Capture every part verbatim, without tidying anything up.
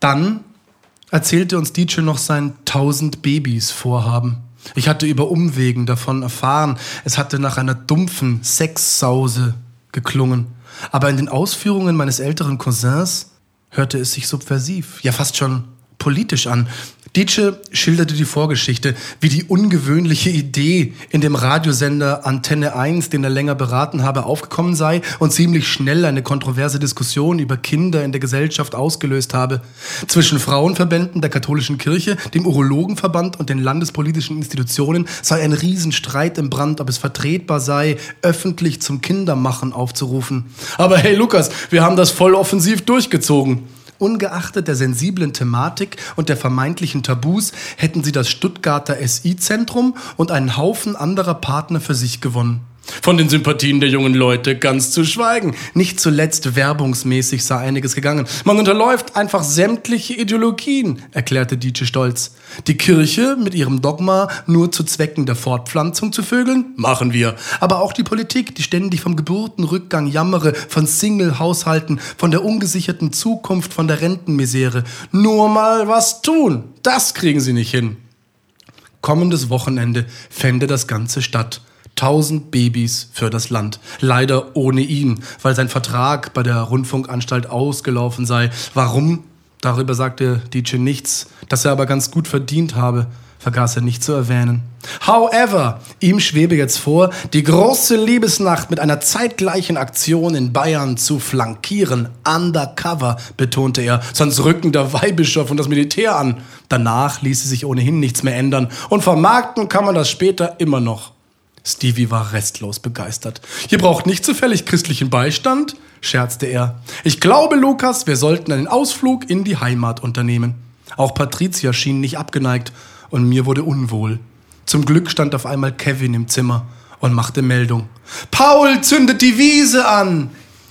Dann erzählte uns Dietsche noch sein tausend Babys Vorhaben. Ich hatte über Umwegen davon erfahren. Es hatte nach einer dumpfen Sexsause geklungen. Aber in den Ausführungen meines älteren Cousins hörte es sich subversiv, ja fast schon politisch an. Dietsche schilderte die Vorgeschichte, wie die ungewöhnliche Idee in dem Radiosender Antenne eins, den er länger beraten habe, aufgekommen sei und ziemlich schnell eine kontroverse Diskussion über Kinder in der Gesellschaft ausgelöst habe. Zwischen Frauenverbänden der katholischen Kirche, dem Urologenverband und den landespolitischen Institutionen sei ein Riesenstreit im Brand, ob es vertretbar sei, öffentlich zum Kindermachen aufzurufen. Aber hey Lukas, wir haben das voll offensiv durchgezogen. Ungeachtet der sensiblen Thematik und der vermeintlichen Tabus hätten sie das Stuttgarter S I-Zentrum und einen Haufen anderer Partner für sich gewonnen. Von den Sympathien der jungen Leute ganz zu schweigen. Nicht zuletzt werbungsmäßig sei einiges gegangen. Man unterläuft einfach sämtliche Ideologien, erklärte Dietsche stolz. Die Kirche mit ihrem Dogma, nur zu Zwecken der Fortpflanzung zu vögeln, machen wir. Aber auch die Politik, die ständig vom Geburtenrückgang jammere, von Single-Haushalten, von der ungesicherten Zukunft, von der Rentenmisere. Nur mal was tun, das kriegen sie nicht hin. Kommendes Wochenende fände das Ganze statt. Tausend Babys für das Land. Leider ohne ihn, weil sein Vertrag bei der Rundfunkanstalt ausgelaufen sei. Warum? Darüber sagte Dietsche nichts. Dass er aber ganz gut verdient habe, vergaß er nicht zu erwähnen. However, ihm schwebe jetzt vor, die große Liebesnacht mit einer zeitgleichen Aktion in Bayern zu flankieren. Undercover, betonte er, sonst rücken der Weihbischof und das Militär an. Danach ließe sich ohnehin nichts mehr ändern. Und vermarkten kann man das später immer noch. Stevie war restlos begeistert. Ihr braucht nicht zufällig christlichen Beistand, scherzte er. Ich glaube, Lukas, wir sollten einen Ausflug in die Heimat unternehmen. Auch Patricia schien nicht abgeneigt und mir wurde unwohl. Zum Glück stand auf einmal Kevin im Zimmer und machte Meldung. Paul zündet die Wiese an!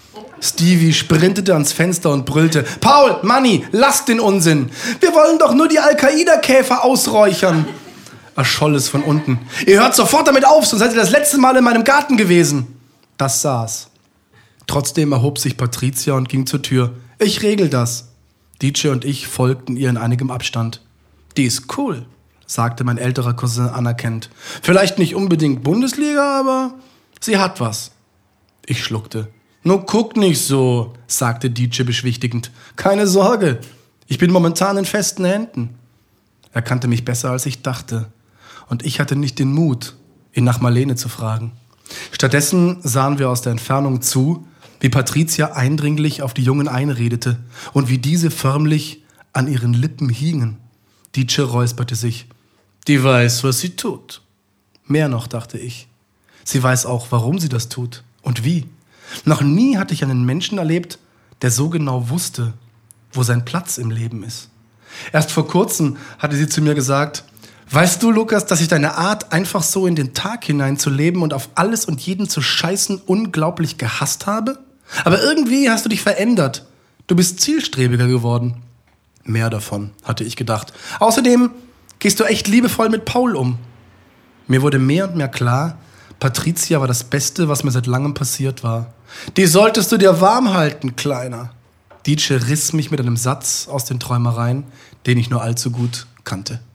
Stevie sprintete ans Fenster und brüllte. Paul, Manni, lass den Unsinn! Wir wollen doch nur die Al-Qaida-Käfer ausräuchern! Erscholl es von unten. Ihr hört sofort damit auf, sonst seid ihr das letzte Mal in meinem Garten gewesen. Das saß. Trotzdem erhob sich Patricia und ging zur Tür. Ich regel das. Dietsche und ich folgten ihr in einigem Abstand. Die ist cool, sagte mein älterer Cousin anerkennend. Vielleicht nicht unbedingt Bundesliga, aber sie hat was. Ich schluckte. Nur guck nicht so, sagte Dietsche beschwichtigend. Keine Sorge, ich bin momentan in festen Händen. Er kannte mich besser, als ich dachte. Und ich hatte nicht den Mut, ihn nach Marlene zu fragen. Stattdessen sahen wir aus der Entfernung zu, wie Patricia eindringlich auf die Jungen einredete und wie diese förmlich an ihren Lippen hingen. Dietsche räusperte sich. Die weiß, was sie tut. Mehr noch, dachte ich. Sie weiß auch, warum sie das tut und wie. Noch nie hatte ich einen Menschen erlebt, der so genau wusste, wo sein Platz im Leben ist. Erst vor kurzem hatte sie zu mir gesagt, weißt du, Lukas, dass ich deine Art, einfach so in den Tag hinein zu leben und auf alles und jeden zu scheißen, unglaublich gehasst habe? Aber irgendwie hast du dich verändert. Du bist zielstrebiger geworden. Mehr davon, hatte ich gedacht. Außerdem gehst du echt liebevoll mit Paul um. Mir wurde mehr und mehr klar, Patricia war das Beste, was mir seit langem passiert war. Die solltest du dir warm halten, Kleiner. Dietsche riss mich mit einem Satz aus den Träumereien, den ich nur allzu gut kannte.